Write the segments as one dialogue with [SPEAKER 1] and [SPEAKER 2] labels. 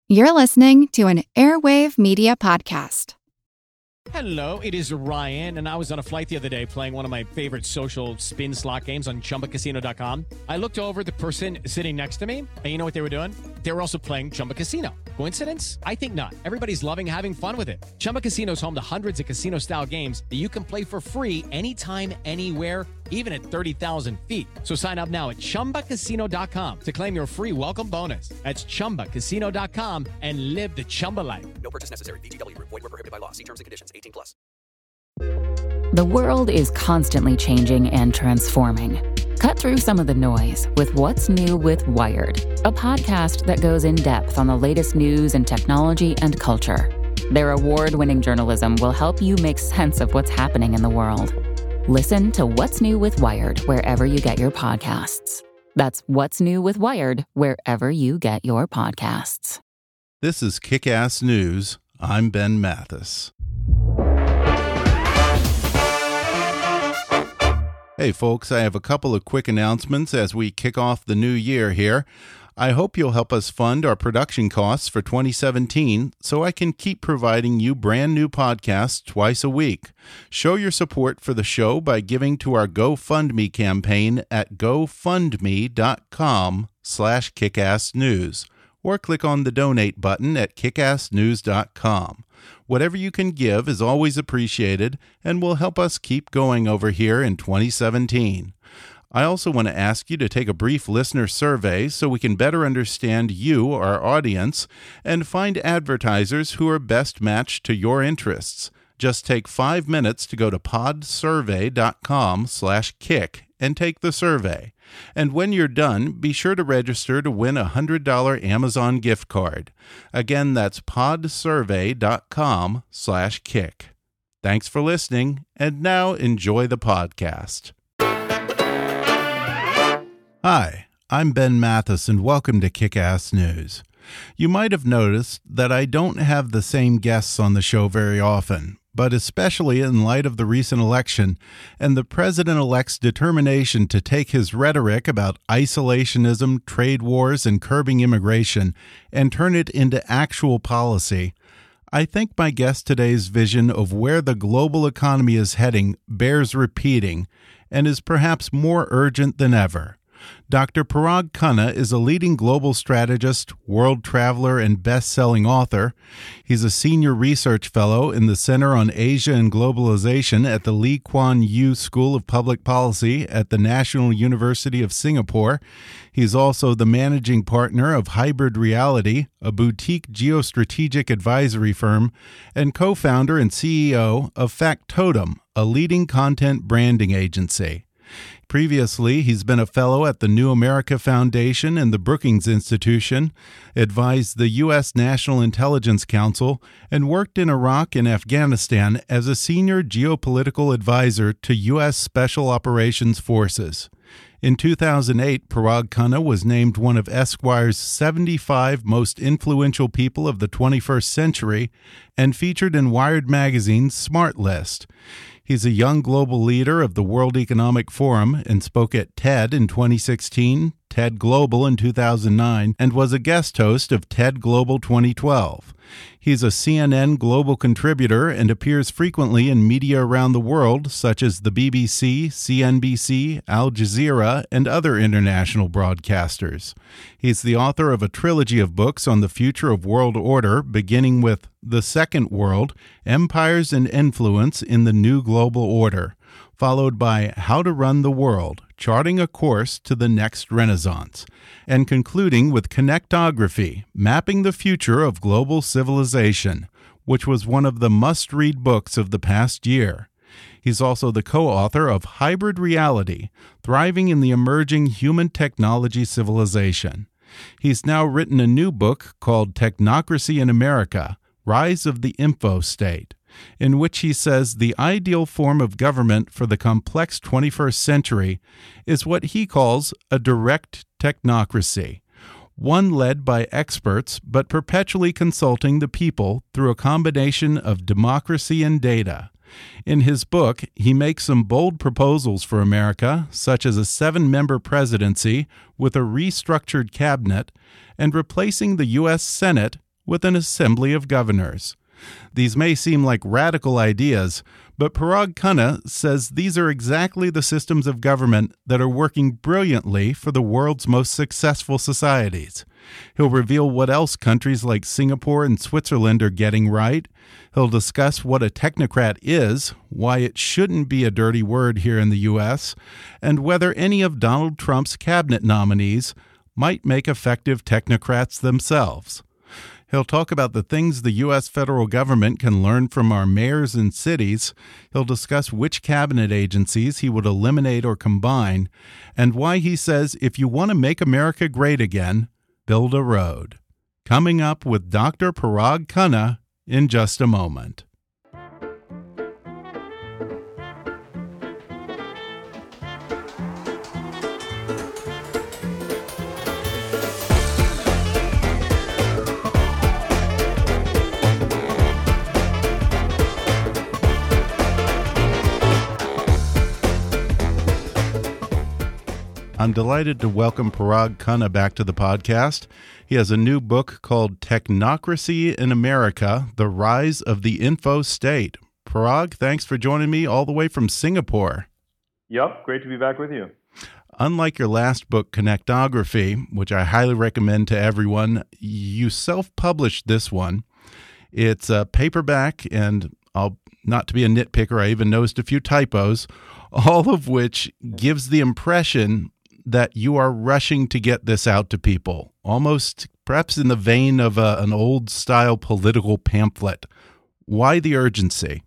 [SPEAKER 1] You're listening to an Airwave Media Podcast.
[SPEAKER 2] Hello, it is Ryan, and I was on a flight the other day playing one of my favorite social spin slot games on ChumbaCasino.com. I looked over at the person sitting next to me, and you know what they were doing? They were also playing Chumba Casino. Coincidence? I think not. Everybody's loving having fun with it. Chumba Casino is home to hundreds of casino-style games that you can play for free anytime, anywhere, even at 30,000 feet. So sign up now at ChumbaCasino.com to claim your free welcome bonus. That's ChumbaCasino.com and live the Chumba life.
[SPEAKER 3] No purchase necessary. VGW. Void where prohibited by law. See terms and conditions. 18+.
[SPEAKER 4] The world is constantly changing and transforming. Cut through some of the noise with What's New with Wired, a podcast that goes in depth on the latest news and technology and culture. Their award-winning journalism will help you make sense of what's happening in the world. Listen to What's New with Wired wherever you get your podcasts. That's What's New with Wired wherever you get your podcasts.
[SPEAKER 5] This is Kick-Ass News. I'm Ben Mathis. Hey folks, I have a couple of quick announcements as we kick off the new year here. I hope you'll help us fund our production costs for 2017 so I can keep providing you brand new podcasts twice a week. Show your support for the show by giving to our GoFundMe campaign at gofundme.com/kickassnews or click on the donate button at kickassnews.com. Whatever you can give is always appreciated and will help us keep going over here in 2017. I also want to ask you to take a brief listener survey so we can better understand you, our audience, and find advertisers who are best matched to your interests. Just take 5 minutes to go to podsurvey.com/kick and take the survey. And when you're done, be sure to register to win a $100 Amazon gift card. Again, that's podsurvey.com/kick. Thanks for listening, and now enjoy the podcast. Hi, I'm Ben Mathis, and welcome to Kick-Ass News. You might have noticed that I don't have the same guests on the show very often, but especially in light of the recent election and the president-elect's determination to take his rhetoric about isolationism, trade wars, and curbing immigration and turn it into actual policy, I think my guest today's vision of where the global economy is heading bears repeating and is perhaps more urgent than ever. Dr. Parag Khanna is a leading global strategist, world traveler, and best-selling author. He's a senior research fellow in the Center on Asia and Globalization at the Lee Kuan Yew School of Public Policy at the National University of Singapore. He's also the managing partner of Hybrid Reality, a boutique geostrategic advisory firm, and co-founder and CEO of Factotum, a leading content branding agency. Previously, he's been a fellow at the New America Foundation and the Brookings Institution, advised the U.S. National Intelligence Council, and worked in Iraq and Afghanistan as a senior geopolitical advisor to U.S. Special Operations Forces. In 2008, Parag Khanna was named one of Esquire's 75 most influential people of the 21st century and featured in Wired Magazine's Smart List. He's a young global leader of the World Economic Forum and spoke at TED in 2016, TED Global in 2009, and was a guest host of TED Global 2012. He's a CNN global contributor and appears frequently in media around the world, such as the BBC, CNBC, Al Jazeera, and other international broadcasters. He's the author of a trilogy of books on the future of world order, beginning with The Second World, Empires and Influence in the New Global Order, followed by How to Run the World, Charting a Course to the Next Renaissance, and concluding with Connectography, Mapping the Future of Global Civilization, which was one of the must-read books of the past year. He's also the co-author of Hybrid Reality, Thriving in the Emerging Human Technology Civilization. He's now written a new book called Technocracy in America, Rise of the Info State, in which he says the ideal form of government for the complex 21st century is what he calls a direct technocracy, one led by experts but perpetually consulting the people through a combination of democracy and data. In his book, he makes some bold proposals for America, such as a 7-member presidency with a restructured cabinet and replacing the U.S. Senate with an assembly of governors. These may seem like radical ideas, but Parag Khanna says these are exactly the systems of government that are working brilliantly for the world's most successful societies. He'll reveal what else countries like Singapore and Switzerland are getting right. He'll discuss what a technocrat is, why it shouldn't be a dirty word here in the U.S., and whether any of Donald Trump's cabinet nominees might make effective technocrats themselves. He'll talk about the things the U.S. federal government can learn from our mayors and cities. He'll discuss which cabinet agencies he would eliminate or combine, and why he says if you want to make America great again, build a road. Coming up with Dr. Parag Khanna in just a moment. I'm delighted to welcome Parag Khanna back to the podcast. He has a new book called Technocracy in America, The Rise of the Info State. Parag, thanks for joining me all the way from Singapore.
[SPEAKER 6] Yep, great to be back with you.
[SPEAKER 5] Unlike your last book, Connectography, which I highly recommend to everyone, you self-published this one. It's a paperback, and not to be a nitpicker, I even noticed a few typos, all of which gives the impression that you are rushing to get this out to people, almost perhaps in the vein of an old-style political pamphlet. Why the urgency?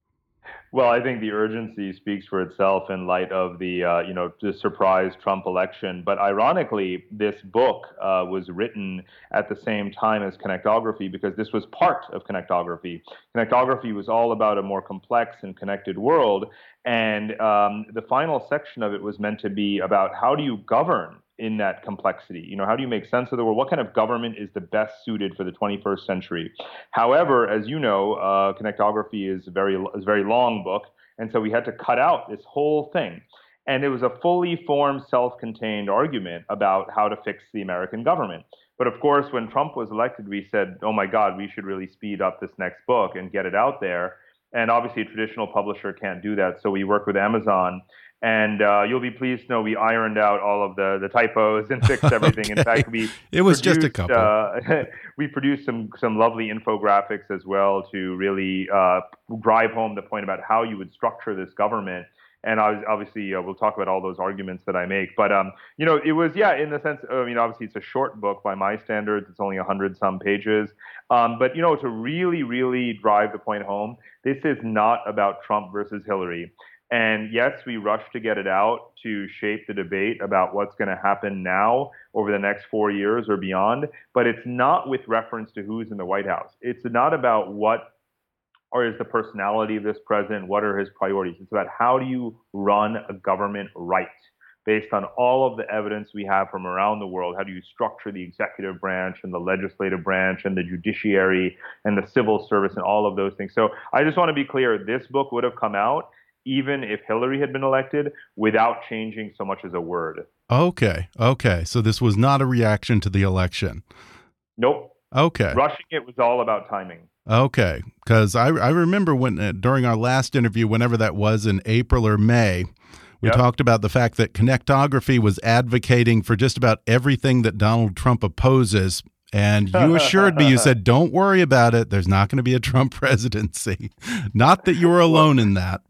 [SPEAKER 6] Well, I think the urgency speaks for itself in light of the surprise Trump election. But ironically, this book was written at the same time as Connectography because this was part of Connectography. Connectography was all about a more complex and connected world. And the final section of it was meant to be about how do you govern in that complexity? You know, how do you make sense of the world? What kind of government is the best suited for the 21st century? However, as you know, Connectography is a very long book, and so we had to cut out this whole thing. And it was a fully formed, self-contained argument about how to fix the American government. But of course, when Trump was elected, we said, oh my God, we should really speed up this next book and get it out there. And obviously, a traditional publisher can't do that, so we worked with Amazon. And you'll be pleased to know we ironed out all of the typos and fixed everything.
[SPEAKER 5] Okay.
[SPEAKER 6] In fact,
[SPEAKER 5] it was just a couple.
[SPEAKER 6] We produced some lovely infographics as well to really drive home the point about how you would structure this government. And obviously, we'll talk about all those arguments that I make. But, it was, in the sense, obviously it's a short book by my standards. It's only 100-some pages. But, to really, really drive the point home, this is not about Trump versus Hillary. And yes, we rushed to get it out to shape the debate about what's going to happen now over the next 4 years or beyond. But it's not with reference to who's in the White House. It's not about what or is the personality of this president, what are his priorities. It's about how do you run a government right based on all of the evidence we have from around the world. How do you structure the executive branch and the legislative branch and the judiciary and the civil service and all of those things. So I just want to be clear, this book would have come out even if Hillary had been elected, without changing so much as a word. Okay.
[SPEAKER 5] So this was not a reaction to the election.
[SPEAKER 6] Nope.
[SPEAKER 5] Okay.
[SPEAKER 6] Rushing it was all about timing.
[SPEAKER 5] Okay. Because I remember when during our last interview, whenever that was in April or May, we talked about the fact that Connectography was advocating for just about everything that Donald Trump opposes. And you assured me, you said, don't worry about it. There's not going to be a Trump presidency. Not that you were alone in that.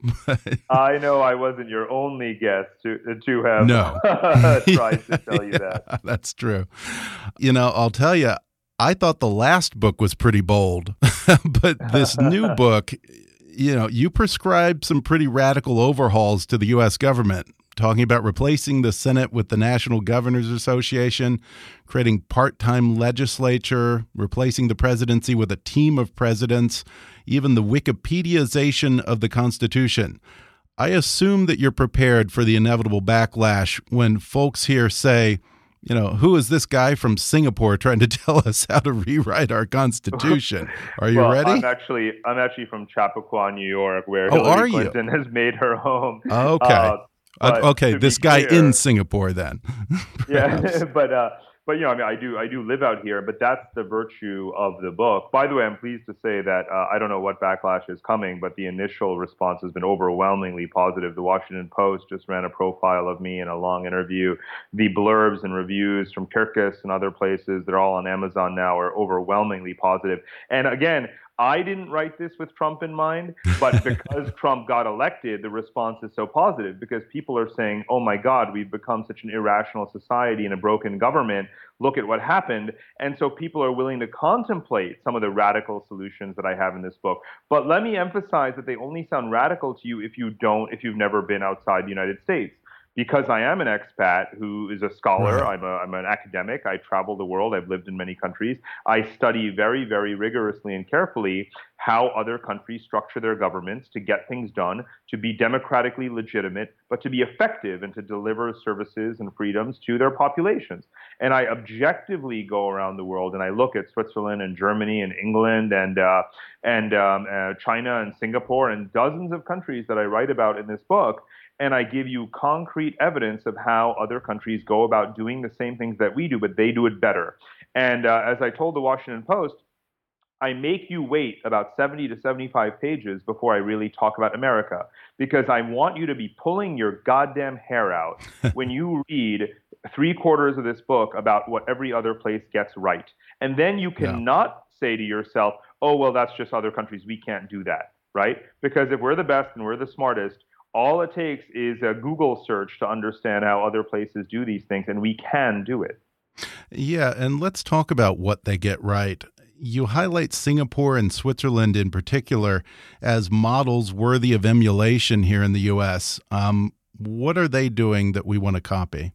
[SPEAKER 6] I know I wasn't your only guest to have tried to tell you that.
[SPEAKER 5] That's true. I'll tell you, I thought the last book was pretty bold. But this new book, you prescribed some pretty radical overhauls to the U.S. government. Talking about replacing the Senate with the National Governors Association, creating part-time legislature, replacing the presidency with a team of presidents, even the Wikipediaization of the Constitution. I assume that you're prepared for the inevitable backlash when folks here say, who is this guy from Singapore trying to tell us how to rewrite our Constitution? Are you ready?
[SPEAKER 6] I'm actually from Chappaqua, New York, where Hillary Clinton has made her home.
[SPEAKER 5] Okay. Okay, this guy in Singapore then.
[SPEAKER 6] Yeah, but but I mean, I do live out here, but that's the virtue of the book. By the way, I'm pleased to say that I don't know what backlash is coming, but the initial response has been overwhelmingly positive. The Washington Post just ran a profile of me in a long interview. The blurbs and reviews from Kirkus and other places, they're all on Amazon now, are overwhelmingly positive. And again, I didn't write this with Trump in mind, but because Trump got elected, the response is so positive because people are saying, oh my God, we've become such an irrational society and a broken government. Look at what happened. And so people are willing to contemplate some of the radical solutions that I have in this book. But let me emphasize that they only sound radical to you if you've never been outside the United States. Because I am an expat who is a scholar, right. I'm an academic, I travel the world, I've lived in many countries. I study very, very rigorously and carefully how other countries structure their governments to get things done, to be democratically legitimate, but to be effective and to deliver services and freedoms to their populations. And I objectively go around the world and I look at Switzerland and Germany and England and China and Singapore and dozens of countries that I write about in this book. And I give you concrete evidence of how other countries go about doing the same things that we do, but they do it better. And as I told the Washington Post, I make you wait about 70 to 75 pages before I really talk about America, because I want you to be pulling your goddamn hair out when you read 3/4 of this book about what every other place gets right. And then you cannot say to yourself, oh, well, that's just other countries. We can't do that, right? Because if we're the best and we're the smartest, all it takes is a Google search to understand how other places do these things, and we can do it.
[SPEAKER 5] Yeah, and let's talk about what they get right. You highlight Singapore and Switzerland in particular as models worthy of emulation here in the U.S. What are they doing that we want to copy?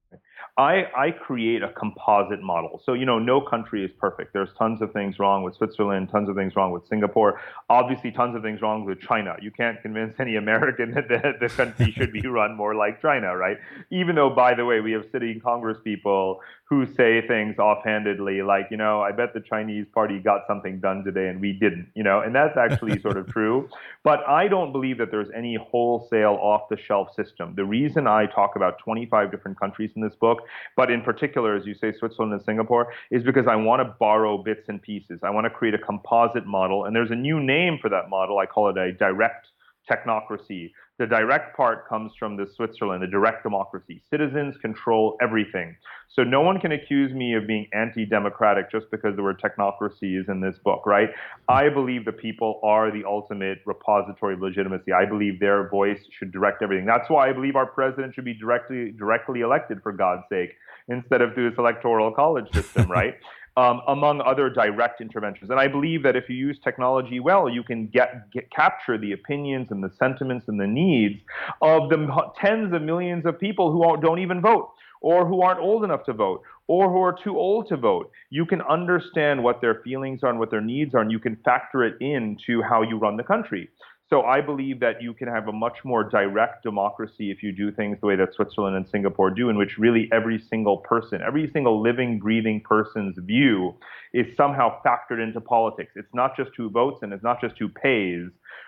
[SPEAKER 6] I create a composite model. So, no country is perfect. There's tons of things wrong with Switzerland, tons of things wrong with Singapore, obviously tons of things wrong with China. You can't convince any American that the country should be run more like China, right? Even though, by the way, we have sitting Congress people who say things offhandedly like, I bet the Chinese party got something done today and we didn't, and that's actually sort of true. But I don't believe that there's any wholesale off-the-shelf system. The reason I talk about 25 different countries in this book, but in particular, as you say, Switzerland and Singapore, is because I want to borrow bits and pieces. I want to create a composite model, and there's a new name for that model. I call it a direct technocracy. The direct part comes from the Switzerland, the direct democracy. Citizens control everything. So no one can accuse me of being anti-democratic just because the word technocracy is in this book, right? I believe the people are the ultimate repository of legitimacy. I believe their voice should direct everything. That's why I believe our president should be directly elected, for God's sake, instead of through this electoral college system, right? Among other direct interventions. And I believe that if you use technology well, you can capture the opinions and the sentiments and the needs of the tens of millions of people who don't even vote, or who aren't old enough to vote, or who are too old to vote. You can understand what their feelings are and what their needs are, and you can factor it into how you run the country. So I believe that you can have a much more direct democracy if you do things the way that Switzerland and Singapore do, in which really every single person, every single living, breathing person's view is somehow factored into politics. It's not just who votes and it's not just who pays,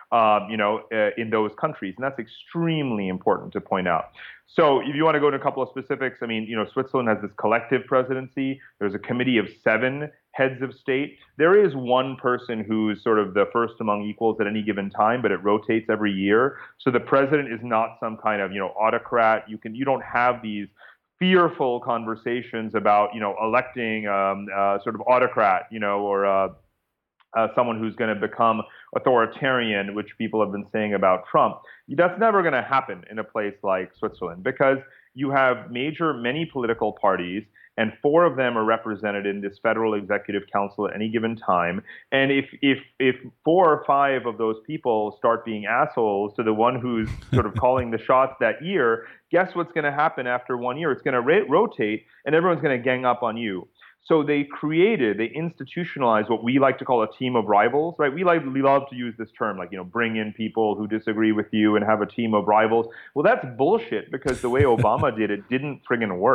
[SPEAKER 6] in those countries. And that's extremely important to point out. So if you want to go into a couple of specifics, Switzerland has this collective presidency. There's a committee of 7 heads of state. There is one person who's sort of the first among equals at any given time, but it rotates every year. So the president is not some kind of, autocrat. You don't have these fearful conversations about, electing sort of autocrat, or someone who's going to become authoritarian, which people have been saying about Trump. That's never going to happen in a place like Switzerland, because you have many political parties, and 4 of them are represented in this federal executive council at any given time. And if 4 or 5 of those people start being assholes to the one who's sort of calling the shots that year, guess what's going to happen after 1 year? It's going to rotate, and everyone's going to gang up on you. So they institutionalized what we like to call a team of rivals, right? We love to use this term, like, bring in people who disagree with you and have a team of rivals. Well, that's bullshit, because the way Obama did it didn't friggin' work.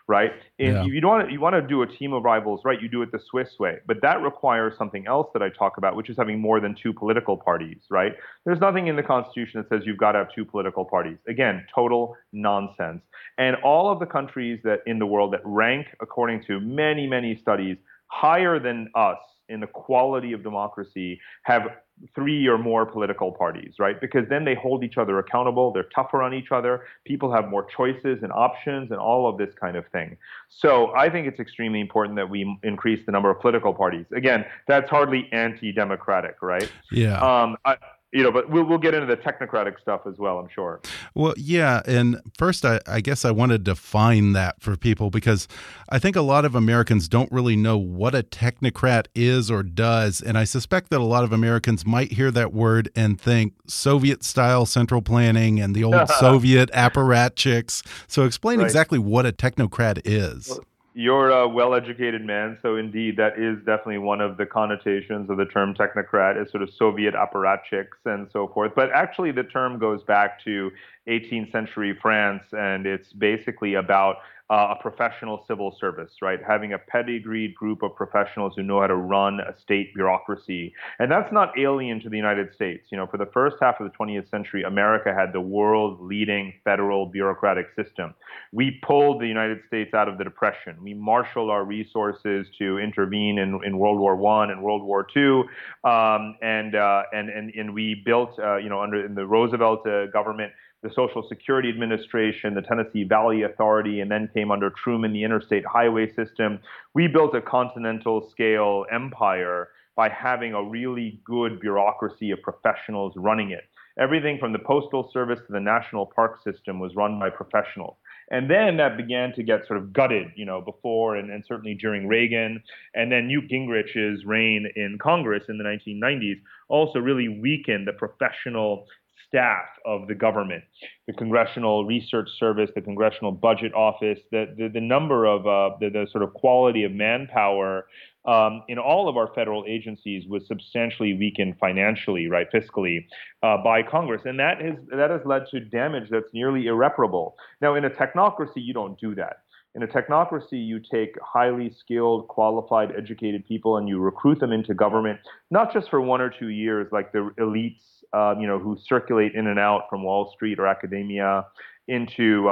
[SPEAKER 6] right? And
[SPEAKER 5] Yeah.
[SPEAKER 6] you want to do a team of rivals, right? You do it the Swiss way, but that requires something else that I talk about, which is having more than two political parties, right? There's nothing in the Constitution that says you've got to have two political parties. Again, total nonsense. And all of the countries that in the world that rank, according to many, many studies, higher than us in the quality of democracy have three or more political parties, right? Because then they hold each other accountable. They're tougher on each other. People have more choices and options and all of this kind of thing. So I think it's extremely important that we increase the number of political parties. Again, that's hardly anti-democratic, right?
[SPEAKER 5] Yeah.
[SPEAKER 6] But we'll get into the technocratic stuff as well, I'm sure.
[SPEAKER 5] Well, yeah. And first, I guess I want to define that for people, because I think a lot of Americans don't really know what a technocrat is or does. And I suspect that a lot of Americans might hear that word and think Soviet-style central planning and the old Soviet apparatchiks. So explain exactly what a technocrat is.
[SPEAKER 6] You're a well-educated man, so indeed, that is definitely one of the connotations of the term technocrat, is sort of Soviet apparatchiks and so forth. But actually, the term goes back to 18th century France, and it's basically about a professional civil service, right? Having a pedigreed group of professionals who know how to run a state bureaucracy. And that's not alien to the United States. For the first half of the 20th century, America had the world's leading federal bureaucratic system. We pulled the United States out of the Depression. We marshaled our resources to intervene in World War I and World War II. And we built, in the Roosevelt government, the Social Security Administration, the Tennessee Valley Authority, and then came under Truman, the interstate highway system. We built a continental scale empire by having a really good bureaucracy of professionals running it. Everything from the Postal Service to the National Park System was run by professionals. And then that began to get sort of gutted, before and certainly during Reagan. And then Newt Gingrich's reign in Congress in the 1990s also really weakened the professional staff of the government, the Congressional Research Service, the Congressional Budget Office, the number of the sort of quality of manpower in all of our federal agencies was substantially weakened financially, right, fiscally, by Congress, and that has led to damage that's nearly irreparable. Now, in a technocracy, you don't do that. In a technocracy, you take highly skilled, qualified, educated people and you recruit them into government, not just for 1 or 2 years, like the elites, who circulate in and out from Wall Street or academia into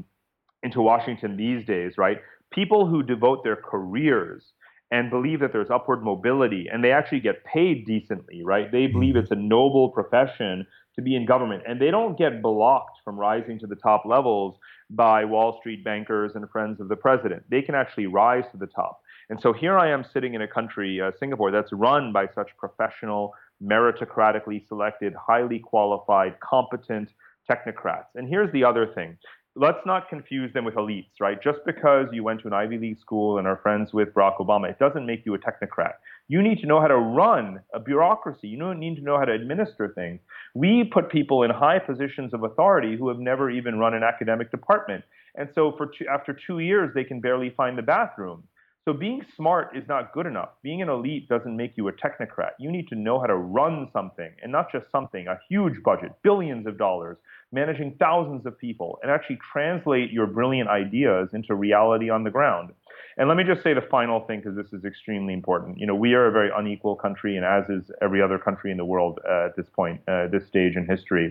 [SPEAKER 6] Washington these days, right? People who devote their careers and believe that there's upward mobility, and they actually get paid decently, right? They believe it's a noble profession to be in government, and they don't get blocked from rising to the top levels by Wall Street bankers and friends of the president. They can actually rise to the top. And so here I am sitting in a country, Singapore, that's run by such professional, meritocratically selected, highly qualified, competent technocrats. And here's the other thing. Let's not confuse them with elites, right? Just because you went to an Ivy League school and are friends with Barack Obama, it doesn't make you a technocrat. You need to know how to run a bureaucracy. You don't need to know how to administer things. We put people in high positions of authority who have never even run an academic department. And so after 2 years, they can barely find the bathroom. So being smart is not good enough. Being an elite doesn't make you a technocrat. You need to know how to run something, and not just something, a huge budget, billions of dollars, managing thousands of people, and actually translate your brilliant ideas into reality on the ground. And let me just say the final thing, because this is extremely important. We are a very unequal country, and as is every other country in the world at this point, this stage in history.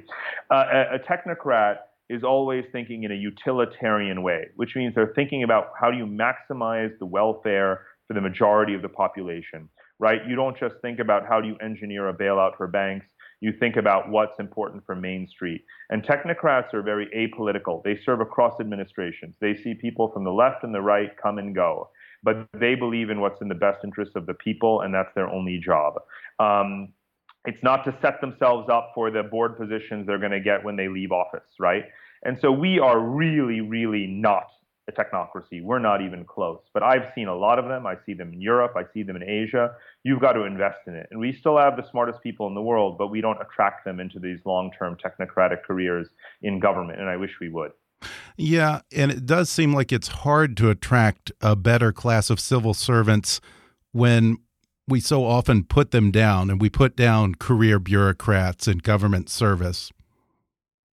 [SPEAKER 6] A technocrat is always thinking in a utilitarian way, which means they're thinking about how do you maximize the welfare for the majority of the population, right? You don't just think about how do you engineer a bailout for banks. You think about what's important for Main Street. And technocrats are very apolitical. They serve across administrations. They see people from the left and the right come and go, but they believe in what's in the best interest of the people, and that's their only job. It's not to set themselves up for the board positions they're going to get when they leave office, right? And so we are really, really not a technocracy. We're not even close. But I've seen a lot of them. I see them in Europe. I see them in Asia. You've got to invest in it. And we still have the smartest people in the world, but we don't attract them into these long-term technocratic careers in government, and I wish we would.
[SPEAKER 5] Yeah, and it does seem like it's hard to attract a better class of civil servants when we so often put them down, and we put down career bureaucrats in government service.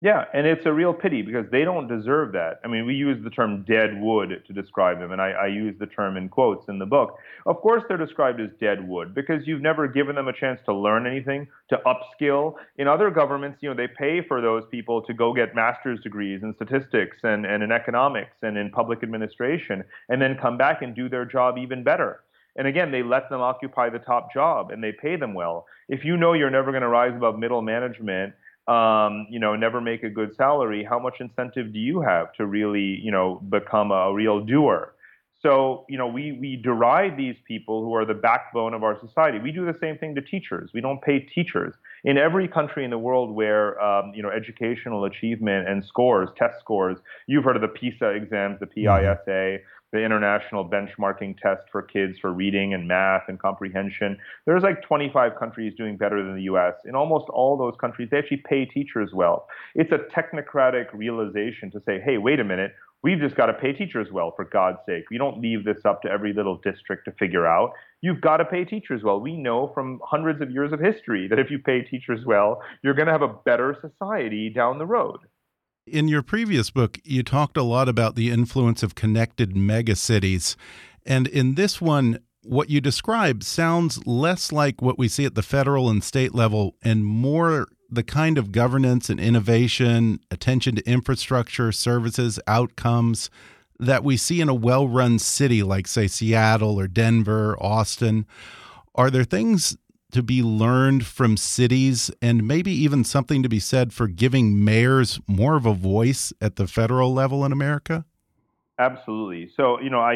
[SPEAKER 6] Yeah, and it's a real pity because they don't deserve that. I mean, we use the term dead wood to describe them, and I use the term in quotes in the book. Of course, they're described as dead wood because you've never given them a chance to learn anything, to upskill. In other governments, they pay for those people to go get master's degrees in statistics and in economics and in public administration, and then come back and do their job even better. And again, they let them occupy the top job and they pay them well. If you know you're never going to rise above middle management, never make a good salary, how much incentive do you have to really, become a real doer? So, we deride these people who are the backbone of our society. We do the same thing to teachers. We don't pay teachers. In every country in the world where, educational achievement and scores, test scores, you've heard of the PISA exams, the PISA, the international benchmarking test for kids for reading and math and comprehension. There's like 25 countries doing better than the US. In almost all those countries, they actually pay teachers well. It's a technocratic realization to say, hey, wait a minute, we've just got to pay teachers well, for God's sake. We don't leave this up to every little district to figure out. You've got to pay teachers well. We know from hundreds of years of history that if you pay teachers well, you're going to have a better society down the road.
[SPEAKER 5] In your previous book, you talked a lot about the influence of connected megacities. And in this one, what you describe sounds less like what we see at the federal and state level and more the kind of governance and innovation, attention to infrastructure, services, outcomes that we see in a well-run city like, say, Seattle or Denver, Austin. Are there things to be learned from cities and maybe even something to be said for giving mayors more of a voice at the federal level in America?
[SPEAKER 6] Absolutely. So,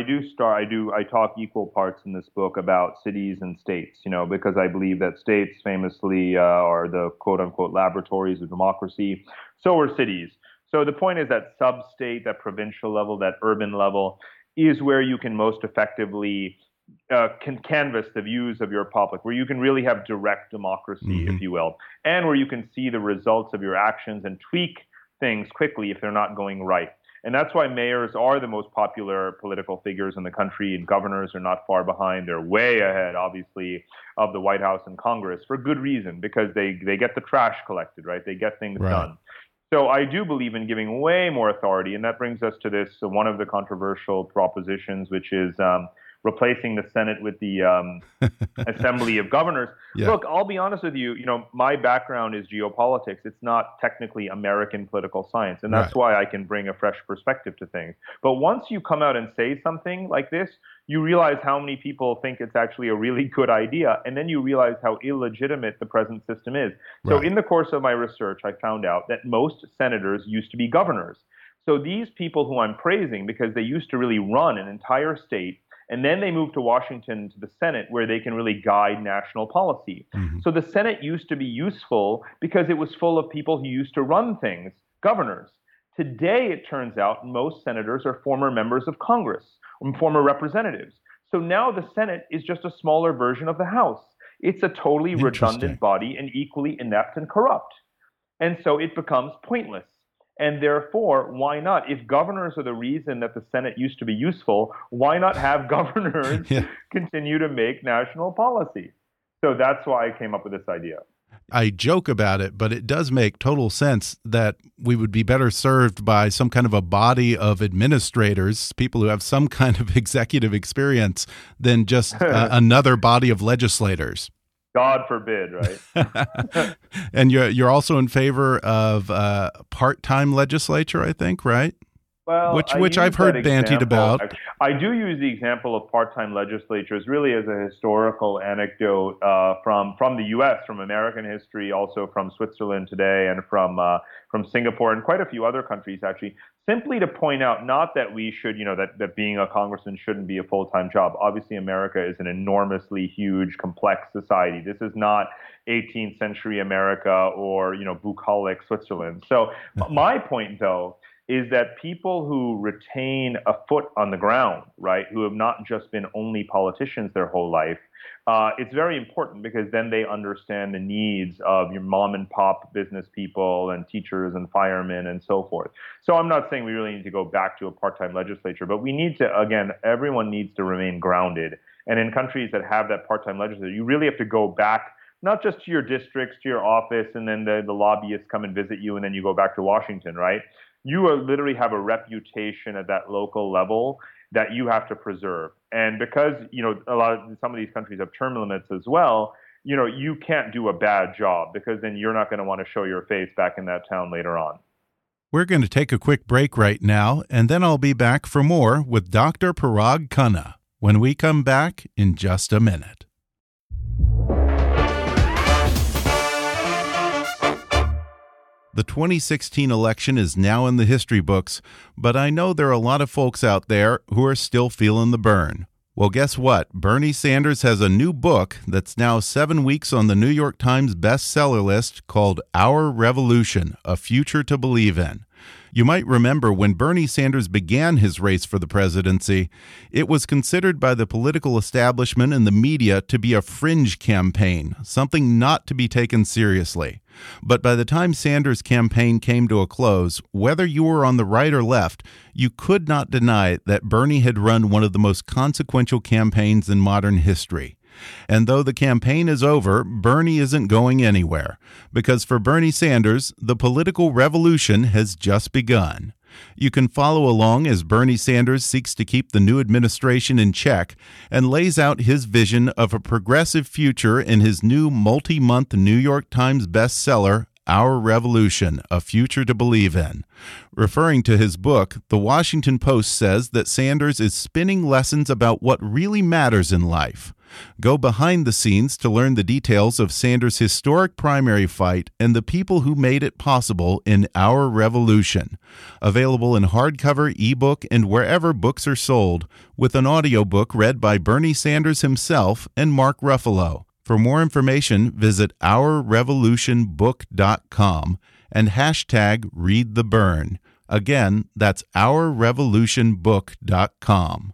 [SPEAKER 6] I talk equal parts in this book about cities and states, because I believe that states famously are the quote unquote laboratories of democracy. So are cities. So the point is that sub-state, that provincial level, that urban level is where you can most effectively can canvas the views of your public, where you can really have direct democracy, if you will, and where you can see the results of your actions and tweak things quickly if they're not going right. And that's why mayors are the most popular political figures in the country, and governors are not far behind. They're way ahead, obviously, of the White House and Congress for good reason, because they get the trash collected, right? They get things done. So I do believe in giving way more authority, and that brings us to this, one of the controversial propositions, which is replacing the Senate with the Assembly of Governors. Yeah. Look, I'll be honest with you, my background is geopolitics. It's not technically American political science, and that's why I can bring a fresh perspective to things. But once you come out and say something like this, you realize how many people think it's actually a really good idea, and then you realize how illegitimate the present system is. So in the course of my research, I found out that most senators used to be governors. So these people who I'm praising, because they used to really run an entire state, and then they moved to Washington, to the Senate, where they can really guide national policy. So the Senate used to be useful because it was full of people who used to run things, governors. Today, it turns out, most senators are former members of Congress, former representatives. So now the Senate is just a smaller version of the House. It's a totally redundant body and equally inept and corrupt. And so it becomes pointless. And therefore, why not? If governors are the reason that the Senate used to be useful, why not have governors continue to make national policy? So that's why I came up with this idea.
[SPEAKER 5] I joke about it, but it does make total sense that we would be better served by some kind of a body of administrators, people who have some kind of executive experience, than just another body of legislators.
[SPEAKER 6] God forbid, right?
[SPEAKER 5] And you're also in favor of part-time legislature, I think, right?
[SPEAKER 6] Well,
[SPEAKER 5] which I've heard bandied about.
[SPEAKER 6] I do use the example of part-time legislatures really as a historical anecdote from the U.S., from American history, also from Switzerland today, and from Singapore and quite a few other countries, actually, simply to point out not that we should, that being a congressman shouldn't be a full-time job. Obviously, America is an enormously huge, complex society. This is not 18th century America or, bucolic Switzerland. So my point, though, is that people who retain a foot on the ground, right, who have not just been only politicians their whole life, it's very important because then they understand the needs of your mom and pop business people and teachers and firemen and so forth. So I'm not saying we really need to go back to a part-time legislature, but we need to, again, everyone needs to remain grounded. And in countries that have that part-time legislature, you really have to go back not just to your districts, to your office, and then the lobbyists come and visit you, and then you go back to Washington, right? You literally have a reputation at that local level that you have to preserve. And because, some of these countries have term limits as well, you can't do a bad job, because then you're not going to want to show your face back in that town later on.
[SPEAKER 5] We're going to take a quick break right now, and then I'll be back for more with Dr. Parag Khanna when we come back in just a minute. The 2016 election is now in the history books, but I know there are a lot of folks out there who are still feeling the burn. Well, guess what? Bernie Sanders has a new book that's now 7 weeks on the New York Times bestseller list called Our Revolution: A Future to Believe in. You might remember when Bernie Sanders began his race for the presidency, it was considered by the political establishment and the media to be a fringe campaign, something not to be taken seriously. But by the time Sanders' campaign came to a close, whether you were on the right or left, you could not deny that Bernie had run one of the most consequential campaigns in modern history. And though the campaign is over, Bernie isn't going anywhere, because for Bernie Sanders, the political revolution has just begun. You can follow along as Bernie Sanders seeks to keep the new administration in check and lays out his vision of a progressive future in his new multi-month New York Times bestseller, Our Revolution: A Future to Believe in. Referring to his book, The Washington Post says that Sanders is spinning lessons about what really matters in life. Go behind the scenes to learn the details of Sanders' historic primary fight and the people who made it possible in Our Revolution. Available in hardcover, ebook, and wherever books are sold, with an audiobook read by Bernie Sanders himself and Mark Ruffalo. For more information, visit OurRevolutionBook.com and hashtag #ReadTheBurn. Again, that's OurRevolutionBook.com.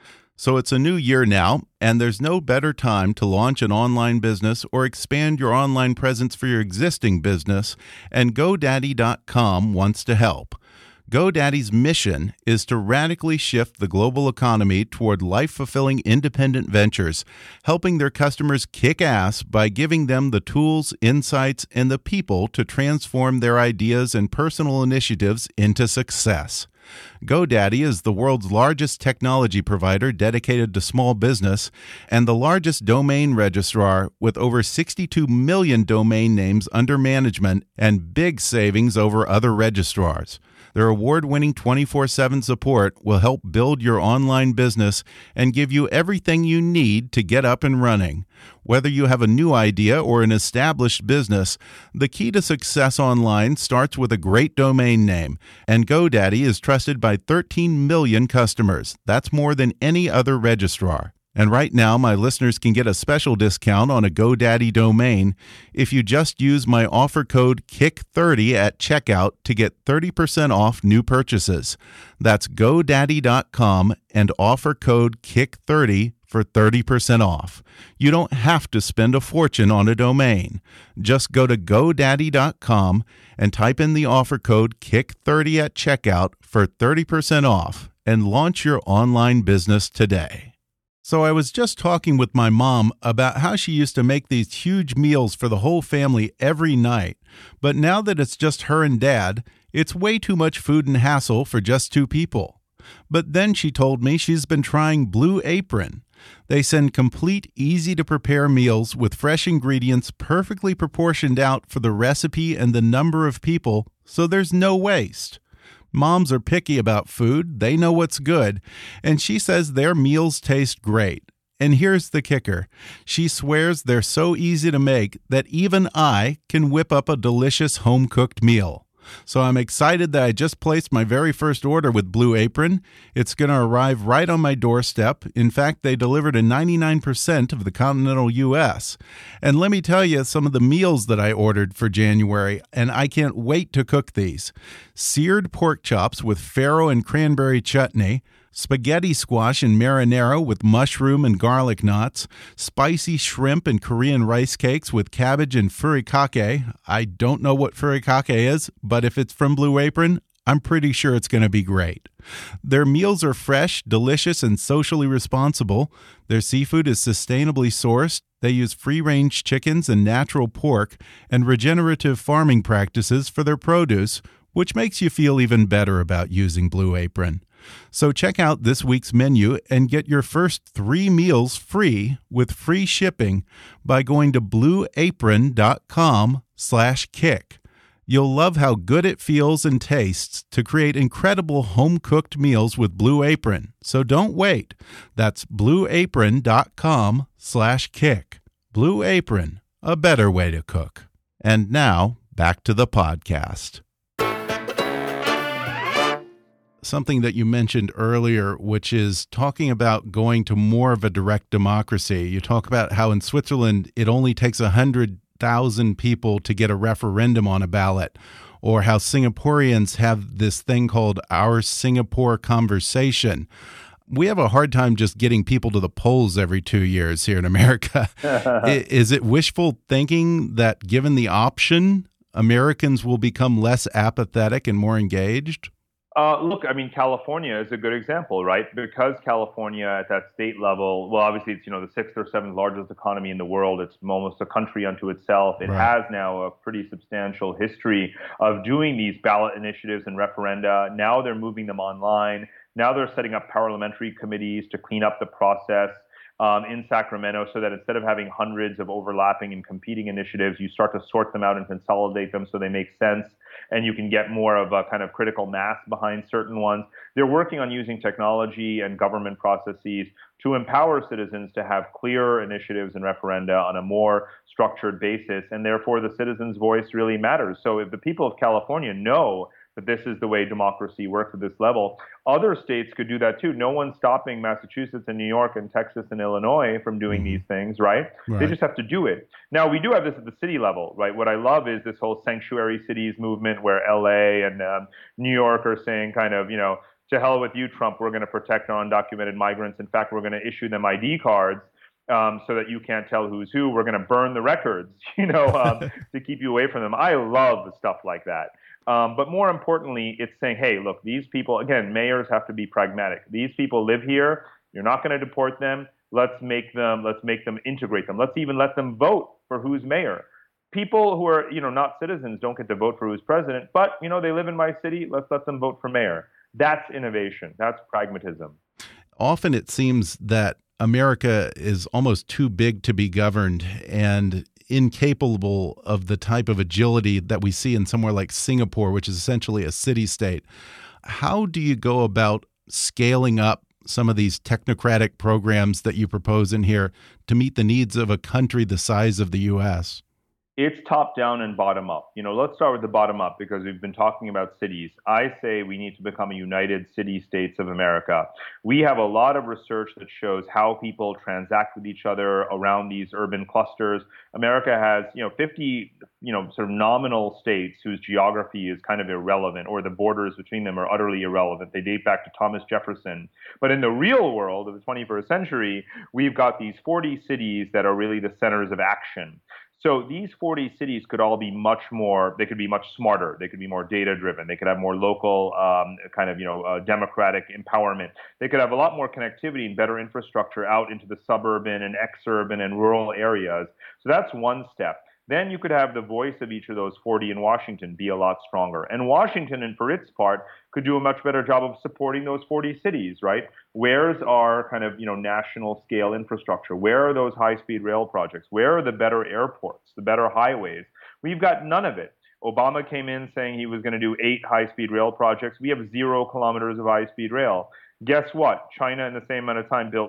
[SPEAKER 5] So it's a new year now, and there's no better time to launch an online business or expand your online presence for your existing business, and GoDaddy.com wants to help. GoDaddy's mission is to radically shift the global economy toward life-fulfilling independent ventures, helping their customers kick ass by giving them the tools, insights, and the people to transform their ideas and personal initiatives into success. GoDaddy is the world's largest technology provider dedicated to small business and the largest domain registrar with over 62 million domain names under management and big savings over other registrars. Their award-winning 24/7 support will help build your online business and give you everything you need to get up and running. Whether you have a new idea or an established business, the key to success online starts with a great domain name, and GoDaddy is trusted by 13 million customers. That's more than any other registrar. And right now, my listeners can get a special discount on a GoDaddy domain if you just use my offer code KICK30 at checkout to get 30% off new purchases. That's GoDaddy.com and offer code KICK30 for 30% off. You don't have to spend a fortune on a domain. Just go to GoDaddy.com and type in the offer code KICK30 at checkout for 30% off and launch your online business today. So I was just talking with my mom about how she used to make these huge meals for the whole family every night. But now that it's just her and Dad, it's way too much food and hassle for just two people. But then she told me she's been trying Blue Apron. They send complete, easy-to-prepare meals with fresh ingredients perfectly proportioned out for the recipe and the number of people, so there's no waste. Moms are picky about food, they know what's good, and she says their meals taste great. And here's the kicker. She swears they're so easy to make that even I can whip up a delicious home-cooked meal. So I'm excited that I just placed my very first order with Blue Apron. It's going to arrive right on my doorstep. In fact, they delivered in 99% of the continental U.S. And let me tell you some of the meals that I ordered for January, and I can't wait to cook these. Seared pork chops with farro and cranberry chutney, spaghetti squash and marinara with mushroom and garlic knots, spicy shrimp and Korean rice cakes with cabbage and furikake. I don't know what furikake is, but if it's from Blue Apron, I'm pretty sure it's going to be great. Their meals are fresh, delicious, and socially responsible. Their seafood is sustainably sourced. They use free-range chickens and natural pork and regenerative farming practices for their produce, which makes you feel even better about using Blue Apron. So check out this week's menu and get your first 3 meals free with free shipping by going to blueapron.com/kick. You'll love how good it feels and tastes to create incredible home-cooked meals with Blue Apron. So don't wait. That's blueapron.com/kick. Blue Apron, a better way to cook. And now, back to the podcast. Something that you mentioned earlier, which is talking about going to more of a direct democracy. You talk about how in Switzerland it only takes 100,000 people to get a referendum on a ballot, or how Singaporeans have this thing called Our Singapore Conversation. We have a hard time just getting people to the polls every 2 years here in America. Is it wishful thinking that given the option, Americans will become less apathetic and more engaged?
[SPEAKER 6] Look, I mean, California is a good example, right? Because California at that state level, well, obviously it's, the 6th or 7th largest economy in the world. It's almost a country unto itself. It has now a pretty substantial history of doing these ballot initiatives and referenda. Now they're moving them online. Now they're setting up parliamentary committees to clean up the process in Sacramento, so that instead of having hundreds of overlapping and competing initiatives, you start to sort them out and consolidate them so they make sense, and you can get more of a kind of critical mass behind certain ones. They're working on using technology and government processes to empower citizens to have clear initiatives and referenda on a more structured basis, and therefore the citizens' voice really matters. So if the people of California know that this is the way democracy works at this level, other states could do that too. No one's stopping Massachusetts and New York and Texas and Illinois from doing these things, right? They just have to do it. Now, we do have this at the city level, right? What I love is this whole sanctuary cities movement where LA and New York are saying kind of, to hell with you, Trump, we're going to protect our undocumented migrants. In fact, we're going to issue them ID cards so that you can't tell who's who. We're going to burn the records, to keep you away from them. I love stuff like that. But more importantly, it's saying, hey, look, these people, again, mayors have to be pragmatic. These people live here. You're not going to deport them. Let's make them integrate them. Let's even let them vote for who's mayor. People who are, not citizens don't get to vote for who's president, but, they live in my city. Let's let them vote for mayor. That's innovation. That's pragmatism.
[SPEAKER 5] Often it seems that America is almost too big to be governed and incapable of the type of agility that we see in somewhere like Singapore, which is essentially a city-state. How do you go about scaling up some of these technocratic programs that you propose in here to meet the needs of a country the size of the U.S.?
[SPEAKER 6] It's top down and bottom up. Let's start with the bottom up because we've been talking about cities. I say we need to become a united city-states of America. We have a lot of research that shows how people transact with each other around these urban clusters. America has, 50, sort of nominal states whose geography is kind of irrelevant, or the borders between them are utterly irrelevant. They date back to Thomas Jefferson. But in the real world of the 21st century, we've got these 40 cities that are really the centers of action. So these 40 cities could all be they could be much smarter. They could be more data-driven. They could have more local democratic empowerment. They could have a lot more connectivity and better infrastructure out into the suburban and exurban and rural areas. So that's one step. Then you could have the voice of each of those 40 in Washington be a lot stronger. And Washington, and for its part, could do a much better job of supporting those 40 cities, right? Where's our kind of, national scale infrastructure? Where are those high-speed rail projects? Where are the better airports, the better highways? We've got none of it. Obama came in saying he was going to do 8 high-speed rail projects. We have 0 kilometers of high-speed rail. Guess what? China in the same amount of time built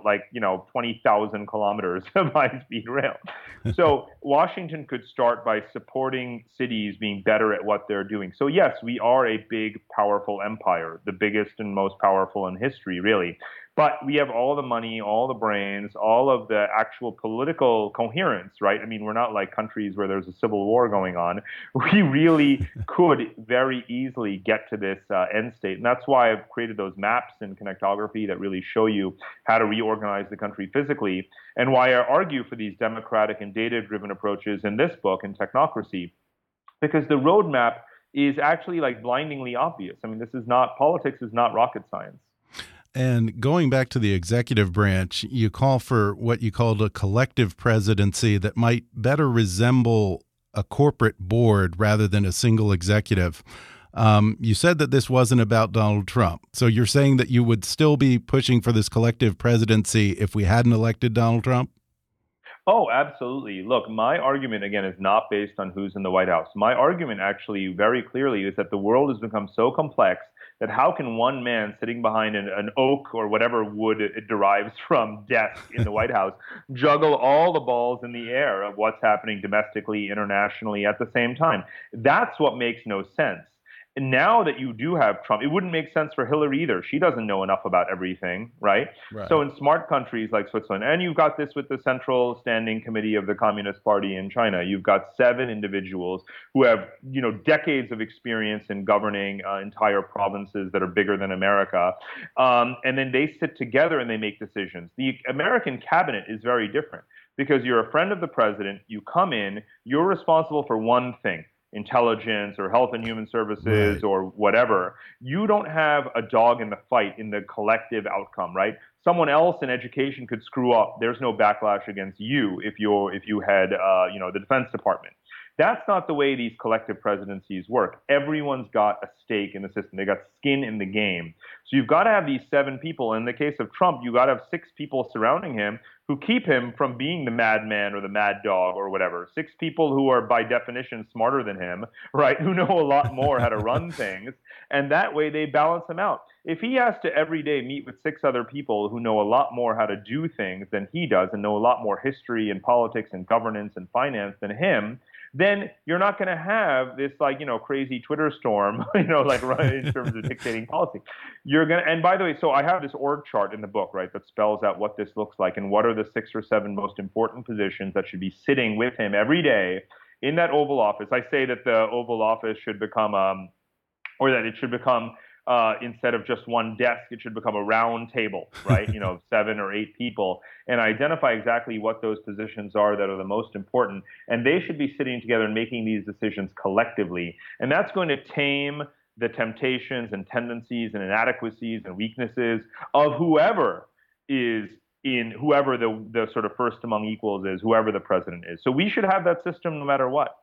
[SPEAKER 6] 20,000 kilometers of high-speed rail. So Washington could start by supporting cities being better at what they're doing. So yes, we are a big, powerful empire, the biggest and most powerful in history, really. But we have all the money, all the brains, all of the actual political coherence, right? I mean, we're not like countries where there's a civil war going on. We really could very easily get to this end state. And that's why I've created those maps in connectography that really show you how to reorganize the country physically, and why I argue for these democratic and data-driven approaches in this book, in Technocracy, because the roadmap is actually like blindingly obvious. I mean, politics is not rocket science.
[SPEAKER 5] And going back to the executive branch, you call for what you called a collective presidency that might better resemble a corporate board rather than a single executive. You said that this wasn't about Donald Trump. So you're saying that you would still be pushing for this collective presidency if we hadn't elected Donald Trump?
[SPEAKER 6] Oh, absolutely. Look, my argument, again, is not based on who's in the White House. My argument actually very clearly is that the world has become so complex that how can one man sitting behind an oak or whatever wood it derives from desk in the White House juggle all the balls in the air of what's happening domestically, internationally at the same time? That's what makes no sense. And now that you do have Trump, it wouldn't make sense for Hillary either. She doesn't know enough about everything, right? So in smart countries like Switzerland, and you've got this with the Central Standing Committee of the Communist Party in China, you've got 7 individuals who have, decades of experience in governing entire provinces that are bigger than America. And then they sit together and they make decisions. The American cabinet is very different because you're a friend of the president, you come in, you're responsible for one thing: intelligence or health and human services or whatever. You don't have a dog in the fight in the collective outcome, right? Someone else in education could screw up. There's no backlash against you if you had the Defense Department. That's not the way these collective presidencies work. Everyone's got a stake in the system. They got skin in the game. So you've got to have these 7 people. In the case of Trump, you've got to have 6 people surrounding him who keep him from being the madman or the mad dog or whatever. 6 people who are by definition smarter than him, right? Who know a lot more how to run things. And that way they balance him out. If he has to every day meet with 6 other people who know a lot more how to do things than he does and know a lot more history and politics and governance and finance than him, then you're not going to have this crazy Twitter storm, in terms of dictating policy. And by the way, so I have this org chart in the book, right, that spells out what this looks like and what are the 6 or 7 most important positions that should be sitting with him every day in that Oval Office. I say that the Oval Office should become, instead of just one desk, it should become a round table, right? 7 or 8 people, and identify exactly what those positions are that are the most important. And they should be sitting together and making these decisions collectively. And that's going to tame the temptations and tendencies and inadequacies and weaknesses of whoever the sort of first among equals is, whoever the president is. So we should have that system no matter what.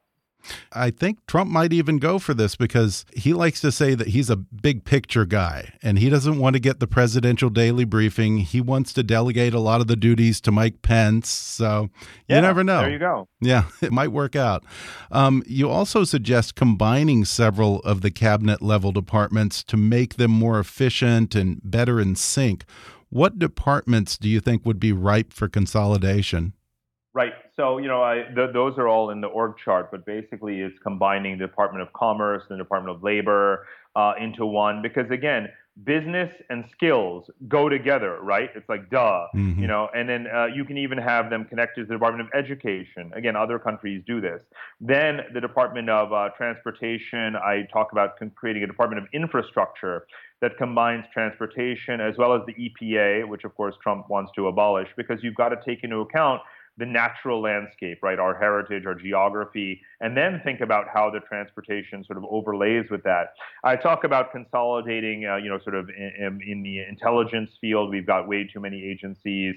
[SPEAKER 5] I think Trump might even go for this because he likes to say that he's a big picture guy and he doesn't want to get the presidential daily briefing. He wants to delegate a lot of the duties to Mike Pence. So you never know.
[SPEAKER 6] There you go.
[SPEAKER 5] Yeah, it might work out. You also suggest combining several of the cabinet level departments to make them more efficient and better in sync. What departments do you think would be ripe for consolidation?
[SPEAKER 6] Right. So, those are all in the org chart, but basically it's combining the Department of Commerce and the Department of Labor into one, because again, business and skills go together, right? It's like, duh, and then you can even have them connected to the Department of Education. Again, other countries do this. Then the Department of Transportation, I talk about creating a Department of Infrastructure that combines transportation as well as the EPA, which of course Trump wants to abolish, because you've got to take into account the natural landscape, right, our heritage, our geography, and then think about how the transportation sort of overlays with that. I talk about consolidating, sort of in the intelligence field, we've got way too many agencies.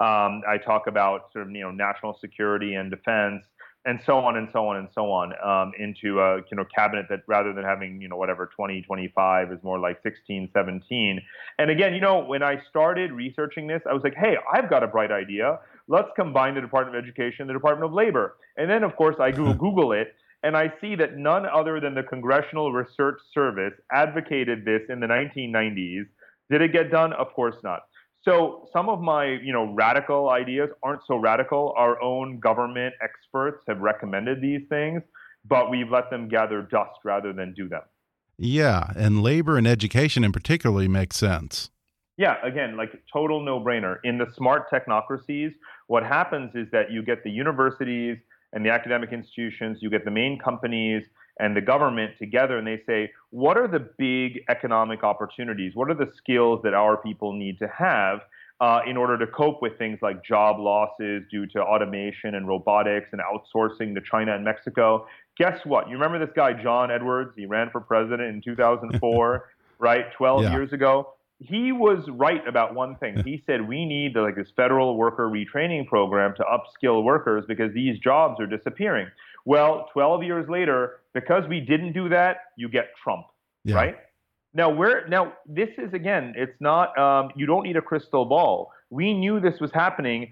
[SPEAKER 6] I talk about sort of, national security and defense, and so on and so on and so on, into a cabinet that rather than having 20, 25 is more like 16, 17. And again, when I started researching this, I was like, hey, I've got a bright idea. Let's combine the Department of Education and the Department of Labor. And then, of course, I Google it, and I see that none other than the Congressional Research Service advocated this in the 1990s. Did it get done? Of course not. So some of my, radical ideas aren't so radical. Our own government experts have recommended these things, but we've let them gather dust rather than do them.
[SPEAKER 5] Yeah, and labor and education in particular makes sense.
[SPEAKER 6] Yeah, again, like total no-brainer. In the smart technocracies, what happens is that you get the universities and the academic institutions, you get the main companies and the government together, and they say, what are the big economic opportunities? What are the skills that our people need to have? in order to cope with things like job losses due to automation and robotics and outsourcing to China and Mexico. Guess what? You remember this guy, John Edwards? He ran for president in 2004, right? 12 years ago. He was right about one thing. He said we need this federal worker retraining program to upskill workers because these jobs are disappearing. Well, 12 years later, because we didn't do that, you get Trump, right? Now this is, again, it's not, you don't need a crystal ball. We knew this was happening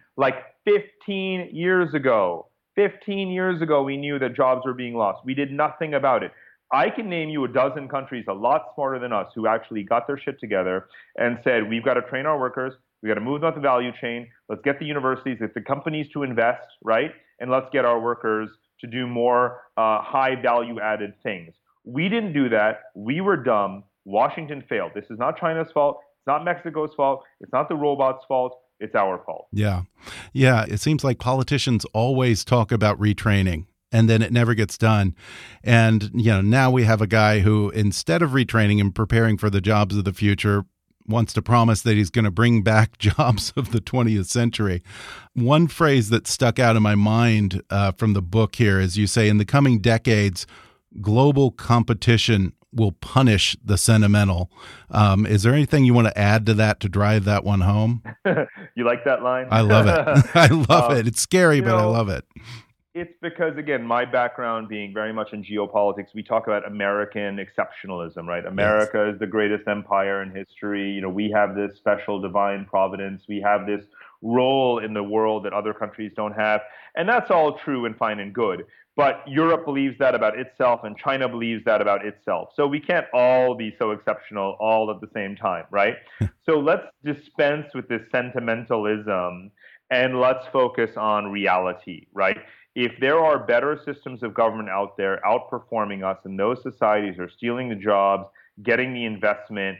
[SPEAKER 6] 15 years ago. 15 years ago, we knew that jobs were being lost. We did nothing about it. I can name you a dozen countries a lot smarter than us who actually got their shit together and said, we've got to train our workers. We've got to move them up the value chain. Let's get the universities, get the companies to invest, right? And let's get our workers to do more high value added things. We didn't do that. We were dumb. Washington failed. This is not China's fault. It's not Mexico's fault. It's not the robots' fault. It's our fault. Yeah.
[SPEAKER 5] It seems like politicians always talk about retraining, and then it never gets done. And, now we have a guy who, instead of retraining and preparing for the jobs of the future, wants to promise that he's going to bring back jobs of the 20th century. One phrase that stuck out in my mind from the book here is you say, in the coming decades, global competition will punish the sentimental. Is there anything you want to add to that to drive that one home?
[SPEAKER 6] You like that line?
[SPEAKER 5] I love it. I love it. It's scary, but I love it.
[SPEAKER 6] It's because, again, my background being very much in geopolitics, we talk about American exceptionalism, right? America is the greatest empire in history. We have this special divine providence. We have this role in the world that other countries don't have. And that's all true and fine and good. But Europe believes that about itself, and China believes that about itself. So we can't all be so exceptional all at the same time, right? So let's dispense with this sentimentalism and let's focus on reality, right? If there are better systems of government out there outperforming us, and those societies are stealing the jobs, getting the investment,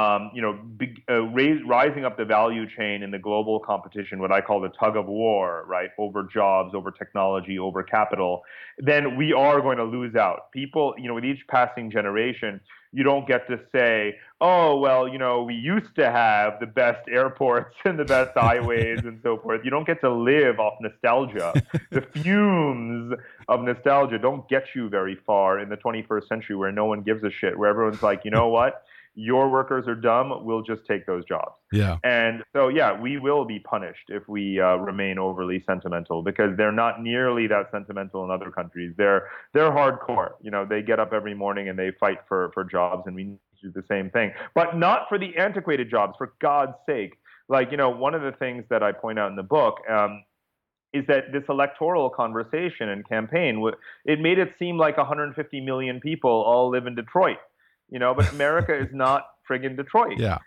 [SPEAKER 6] rising up the value chain in the global competition, what I call the tug of war, right, over jobs, over technology, over capital, then we are going to lose out. People, with each passing generation, you don't get to say, oh, well, we used to have the best airports and the best highways and so forth. You don't get to live off nostalgia. The fumes of nostalgia don't get you very far in the 21st century, where no one gives a shit, where everyone's like, you know what? Your workers are dumb. We'll just take those jobs. Yeah. And so, we will be punished if we remain overly sentimental, because they're not nearly that sentimental in other countries. They're hardcore. They get up every morning and they fight for jobs, and we need to do the same thing, but not for the antiquated jobs, for God's sake. One of the things that I point out in the book is that this electoral conversation and campaign, it made it seem like 150 million people all live in Detroit. But America is not friggin' Detroit. Yeah.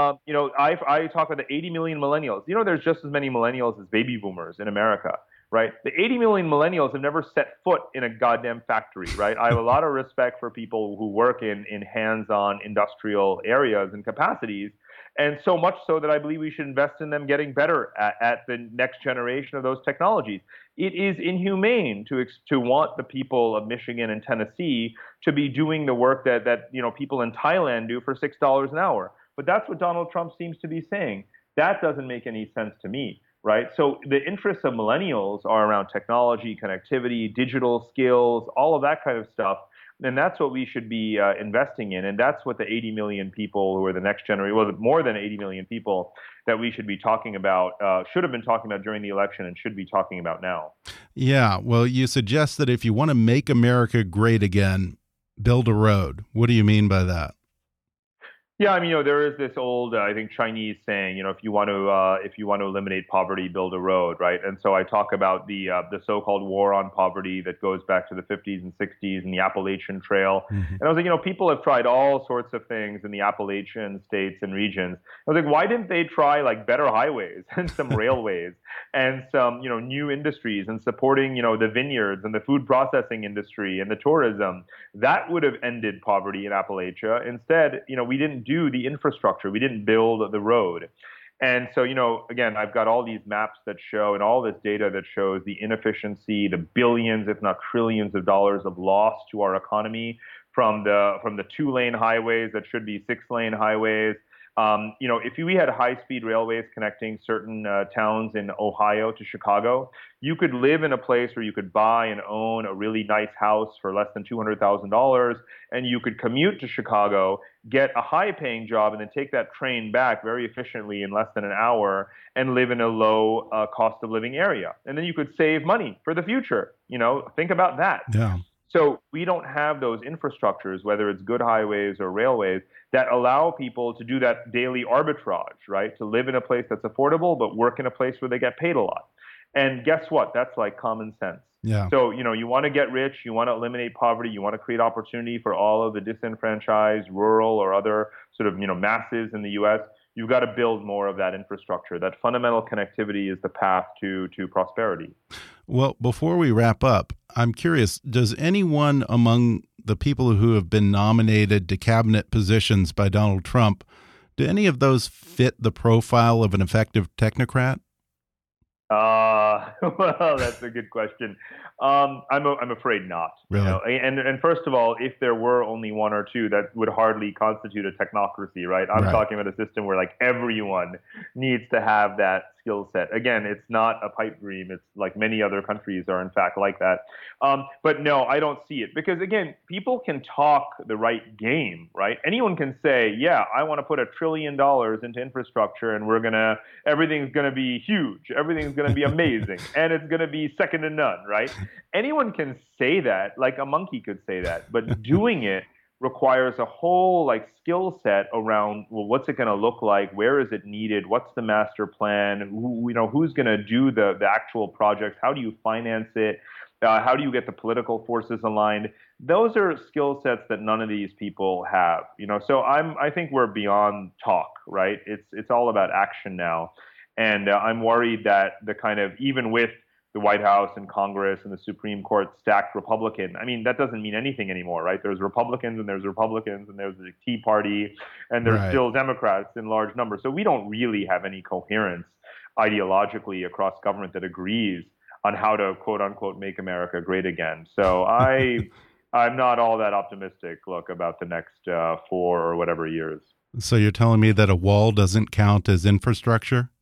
[SPEAKER 6] I talk about the 80 million millennials. There's just as many millennials as baby boomers in America, right? The 80 million millennials have never set foot in a goddamn factory, right? I have a lot of respect for people who work in hands-on industrial areas and capacities, and so much so that I believe we should invest in them getting better at the next generation of those technologies. It is inhumane to want the people of Michigan and Tennessee to be doing the work that people in Thailand do for $6 an hour. But that's what Donald Trump seems to be saying. That doesn't make any sense to me, right? So the interests of millennials are around technology, connectivity, digital skills, all of that kind of stuff. And that's what we should be investing in. And that's what the 80 million people who are the next generation, well, more than 80 million people that we should be talking about, should have been talking about during the election and should be talking about now. Yeah. Well, you suggest that if you want to make America great again, build a road. What do you mean by that? Yeah, there is this old, I think, Chinese saying, if you want to eliminate poverty, build a road, right? And so I talk about the so-called war on poverty that goes back to the 50s and 60s and the Appalachian Trail. Mm-hmm. And I was like, people have tried all sorts of things in the Appalachian states and regions. I was like, why didn't they try better highways and some railways and some, new industries and supporting, the vineyards and the food processing industry and the tourism? That would have ended poverty in Appalachia. Instead, we didn't do the infrastructure. We didn't build the road. And so, again, I've got all these maps that show and all this data that shows the inefficiency, the billions, if not trillions of dollars of loss to our economy from the 2-lane highways that should be 6-lane highways. If we had high-speed railways connecting certain towns in Ohio to Chicago, you could live in a place where you could buy and own a really nice house for less than $200,000, and you could commute to Chicago, get a high-paying job, and then take that train back very efficiently in less than an hour and live in a low cost of living area. And then you could save money for the future. Think about that.
[SPEAKER 5] Yeah.
[SPEAKER 6] So we don't have those infrastructures, whether it's good highways or railways, that allow people to do that daily arbitrage, right? To live in a place that's affordable, but work in a place where they get paid a lot. And guess what? That's like common sense.
[SPEAKER 5] Yeah.
[SPEAKER 6] So, you want to get rich, you want to eliminate poverty, you want to create opportunity for all of the disenfranchised, rural, or other sort of, masses in the U.S., you've got to build more of that infrastructure. That fundamental connectivity is the path to prosperity.
[SPEAKER 5] Well, before we wrap up, I'm curious, does anyone among the people who have been nominated to cabinet positions by Donald Trump, do any of those fit the profile of an effective technocrat?
[SPEAKER 6] Well, that's a good question. I'm afraid not.
[SPEAKER 5] Really?
[SPEAKER 6] And first of all, if there were only one or two, that would hardly constitute a technocracy, right? I'm talking about a system where like everyone needs to have that skill set. Again, it's not a pipe dream. It's like many other countries are in fact like that. But no, I don't see it because again, people can talk the right game, right? Anyone can say, yeah, I want to put $1 trillion into infrastructure and everything's going to be huge. Everything's going to be amazing. And it's going to be second to none, right? Anyone can say that, like a monkey could say that, but doing it requires a whole like skill set around, well, what's it going to look like? Where is it needed? What's the master plan? Who's going to do the actual projects? How do you finance it? How do you get the political forces aligned? Those are skill sets that none of these people have, So I think we're beyond talk, right? It's all about action now, and I'm worried that the kind of even with the White House and Congress and the Supreme Court stacked Republican. I mean, that doesn't mean anything anymore, right? There's Republicans and there's the Tea Party and there's still Democrats in large numbers. So we don't really have any coherence ideologically across government that agrees on how to quote unquote make America great again. So I'm not all that optimistic, about the next 4 or whatever years.
[SPEAKER 5] So you're telling me that a wall doesn't count as infrastructure?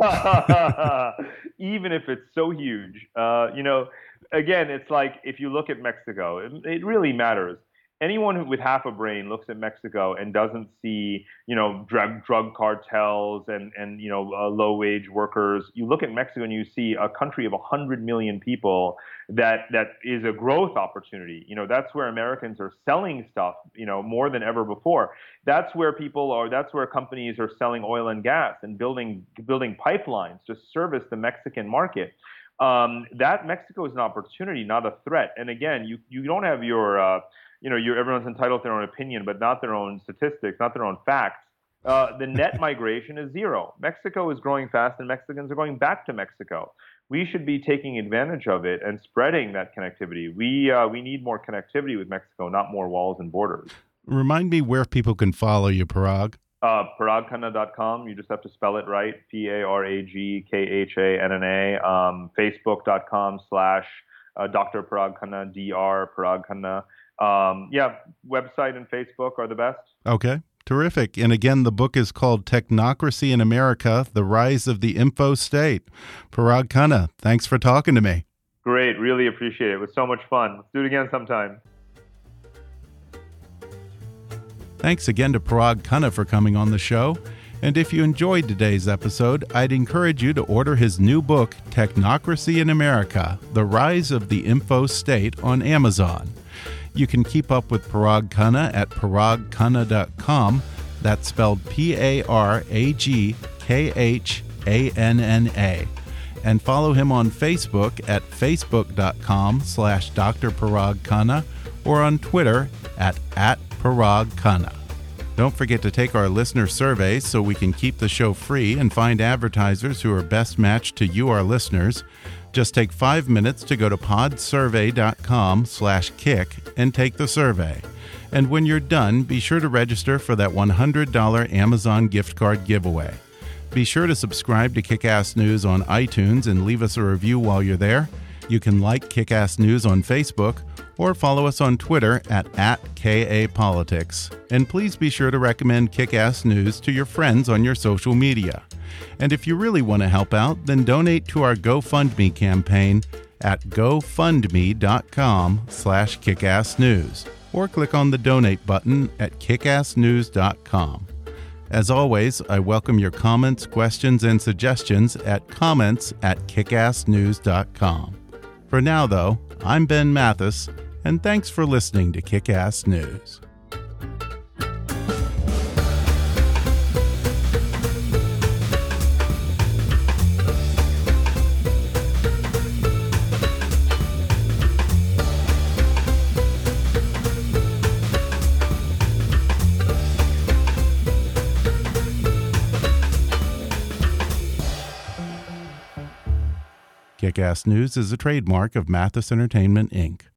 [SPEAKER 6] Even if it's so huge, again, it's like if you look at Mexico, it really matters. Anyone with half a brain looks at Mexico and doesn't see, drug cartels and low-wage workers. You look at Mexico and you see a country of 100 million people that is a growth opportunity. That's where Americans are selling stuff, more than ever before. That's where that's where companies are selling oil and gas and building pipelines to service the Mexican market. That Mexico is an opportunity, not a threat. And again, you don't have your everyone's entitled to their own opinion, but not their own statistics, not their own facts. The net migration is zero. Mexico is growing fast, and Mexicans are going back to Mexico. We should be taking advantage of it and spreading that connectivity. We need more connectivity with Mexico, not more walls and borders. Remind me where people can follow you, Parag. ParagKhanna.com. You just have to spell it right. ParagKhanna. Facebook.com/Dr. Parag Khanna, Dr. Parag Khanna. Website and Facebook are the best. Okay, terrific. And again, the book is called Technocracy in America, The Rise of the Info State. Parag Khanna, thanks for talking to me. Great, really appreciate it. It was so much fun. Let's do it again sometime. Thanks again to Parag Khanna for coming on the show. And if you enjoyed today's episode, I'd encourage you to order his new book, Technocracy in America, The Rise of the Info State, on Amazon. You can keep up with Parag Khanna at paragkhanna.com. That's spelled ParagKhanna. And follow him on Facebook at facebook.com/Dr. Parag Khanna or on Twitter at Parag Khanna. Don't forget to take our listener survey so we can keep the show free and find advertisers who are best matched to you, our listeners. Just take 5 minutes to go to podsurvey.com/kick and take the survey. And when you're done, be sure to register for that $100 Amazon gift card giveaway. Be sure to subscribe to Kick-Ass News on iTunes and leave us a review while you're there.
[SPEAKER 5] You can like Kick-Ass News on Facebook or follow us on Twitter at @KAPolitics. And please be sure to recommend Kick-Ass News to your friends on your social media. And if you really want to help out, then donate to our GoFundMe campaign at gofundme.com/kickassnews or click on the donate button at kickassnews.com. As always, I welcome your comments, questions, and suggestions at comments@kickassnews.com. For now, though, I'm Ben Mathis, and thanks for listening to Kick-Ass News. Kick-Ass News is a trademark of Mathis Entertainment, Inc.